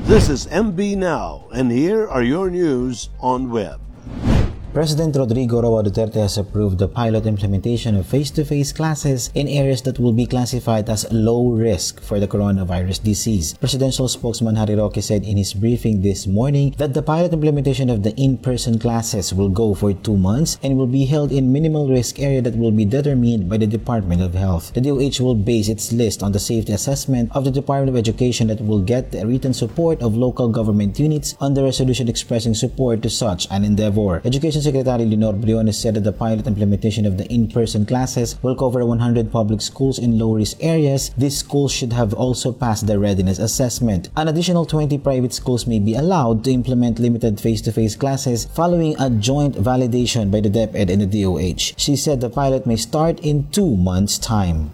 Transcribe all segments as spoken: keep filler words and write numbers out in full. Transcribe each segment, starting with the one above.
This is M B Now, and here are your news on web. President Rodrigo Roa Duterte has approved the pilot implementation of face-to-face classes in areas that will be classified as low risk for the coronavirus disease. Presidential spokesman Harry Roque said in his briefing this morning that the pilot implementation of the in-person classes will go for two months and will be held in minimal risk area that will be determined by the Department of Health. The D O H will base its list on the safety assessment of the Department of Education that will get the written support of local government units on the resolution expressing support to such an endeavor. Education Secretary Leonor Briones said that the pilot implementation of the in-person classes will cover one hundred public schools in low-risk areas. These schools should have also passed the readiness assessment. An additional twenty private schools may be allowed to implement limited face-to-face classes following a joint validation by the DepEd and the D O H. She said the pilot may start in two months' time.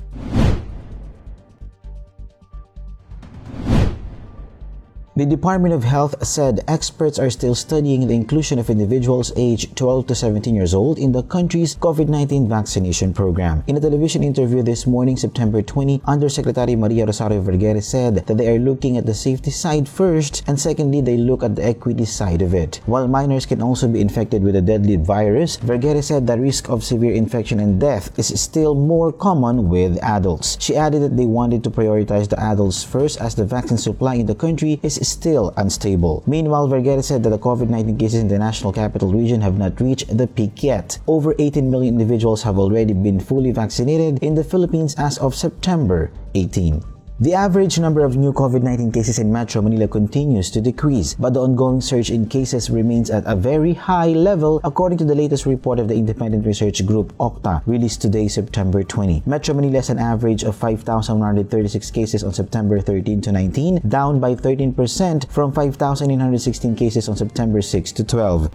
The Department of Health said experts are still studying the inclusion of individuals aged twelve to seventeen years old in the country's COVID nineteen vaccination program. In a television interview this morning, September twentieth, Undersecretary Maria Rosario Vergeire said that they are looking at the safety side first, and secondly, they look at the equity side of it. While minors can also be infected with a deadly virus, Vergeire said the risk of severe infection and death is still more common with adults. She added that they wanted to prioritize the adults first as the vaccine supply in the country is still unstable. Meanwhile, Vergeire said that the COVID nineteen cases in the National Capital Region have not reached the peak yet. Over eighteen million individuals have already been fully vaccinated in the Philippines as of September eighteenth. The average number of new COVID nineteen cases in Metro Manila continues to decrease, but the ongoing surge in cases remains at a very high level according to the latest report of the independent research group Octa, released today, September twentieth. Metro Manila has an average of five thousand one hundred thirty-six cases on September thirteenth to nineteenth, down by thirteen percent from five thousand nine hundred sixteen cases on September sixth to twelfth.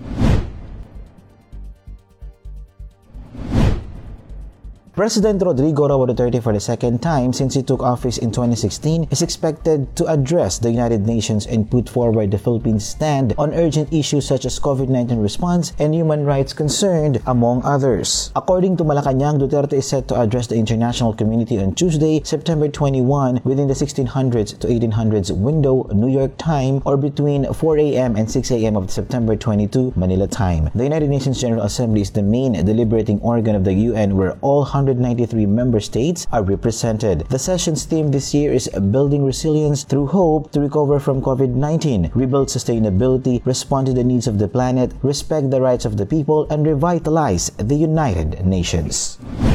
President Rodrigo Roa Duterte, for the second time since he took office in twenty sixteen, is expected to address the United Nations and put forward the Philippines' stand on urgent issues such as COVID nineteen response and human rights concerned, among others. According to Malacanang, Duterte is set to address the international community on Tuesday, September twenty-first, within the sixteen hundreds to eighteen hundreds window, New York time, or between four a m and six a m of September twenty-second, Manila time. The United Nations General Assembly is the main deliberating organ of the U N, where all one hundred ninety-three member states are represented. The session's theme this year is Building Resilience Through Hope to Recover from COVID nineteen, Rebuild Sustainability, Respond to the Needs of the Planet, Respect the Rights of the People, and Revitalize the United Nations.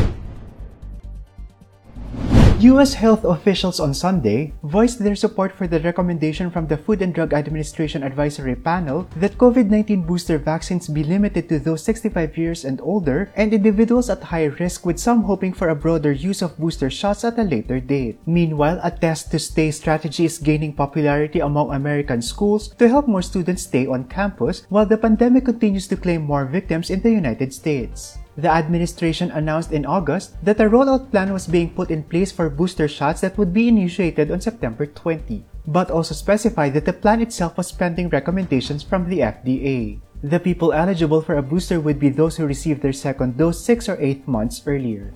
U S health officials on Sunday voiced their support for the recommendation from the Food and Drug Administration Advisory Panel that COVID nineteen booster vaccines be limited to those sixty-five years and older and individuals at high risk, with some hoping for a broader use of booster shots at a later date. Meanwhile, a test-to-stay strategy is gaining popularity among American schools to help more students stay on campus while the pandemic continues to claim more victims in the United States. The administration announced in August that a rollout plan was being put in place for booster shots that would be initiated on September twentieth, but also specified that the plan itself was pending recommendations from the F D A. The people eligible for a booster would be those who received their second dose six or eight months earlier.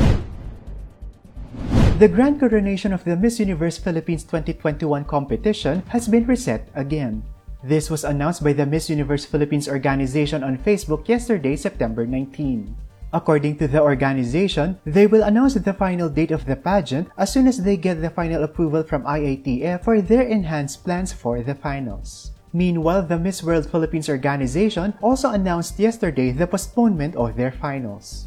The grand coronation of the Miss Universe Philippines twenty twenty-one competition has been reset again. This was announced by the Miss Universe Philippines organization on Facebook yesterday, September nineteenth. According to the organization, they will announce the final date of the pageant as soon as they get the final approval from I A T F for their enhanced plans for the finals. Meanwhile, the Miss World Philippines organization also announced yesterday the postponement of their finals.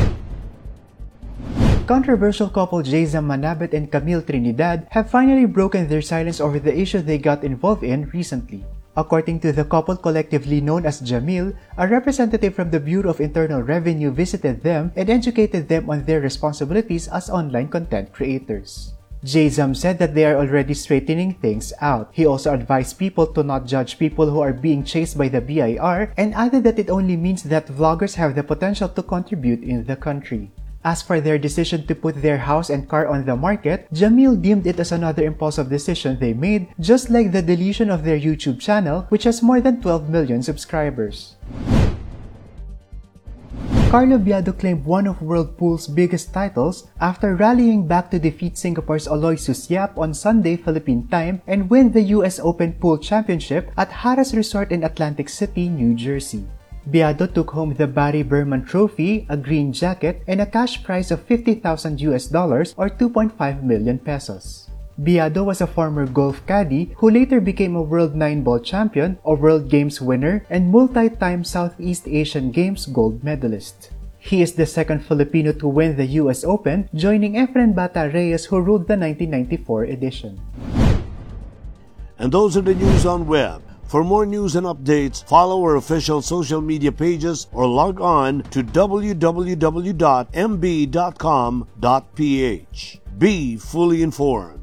Controversial couple Jayzam Manabet and Camille Trinidad have finally broken their silence over the issue they got involved in recently. According to the couple collectively known as Jamil, a representative from the Bureau of Internal Revenue visited them and educated them on their responsibilities as online content creators. Jayzam said that they are already straightening things out. He also advised people to not judge people who are being chased by the B I R and added that it only means that vloggers have the potential to contribute in the country. As for their decision to put their house and car on the market, Jamil deemed it as another impulsive decision they made, just like the deletion of their YouTube channel, which has more than twelve million subscribers. Carlo Biado claimed one of world pool's biggest titles after rallying back to defeat Singapore's Aloysius Yap on Sunday Philippine time and win the U S Open Pool Championship at Harrah's Resort in Atlantic City, New Jersey. Biado took home the Barry Berman Trophy, a green jacket, and a cash prize of fifty thousand U S dollars or two point five million pesos. Biado was a former golf caddy who later became a World nine-ball champion, a World Games winner, and multi-time Southeast Asian Games gold medalist. He is the second Filipino to win the U S Open, joining Efren Bata Reyes, who ruled the nineteen ninety-four edition. And those are the news on web. For more news and updates, follow our official social media pages or log on to w w w dot m b dot com dot p h. Be fully informed.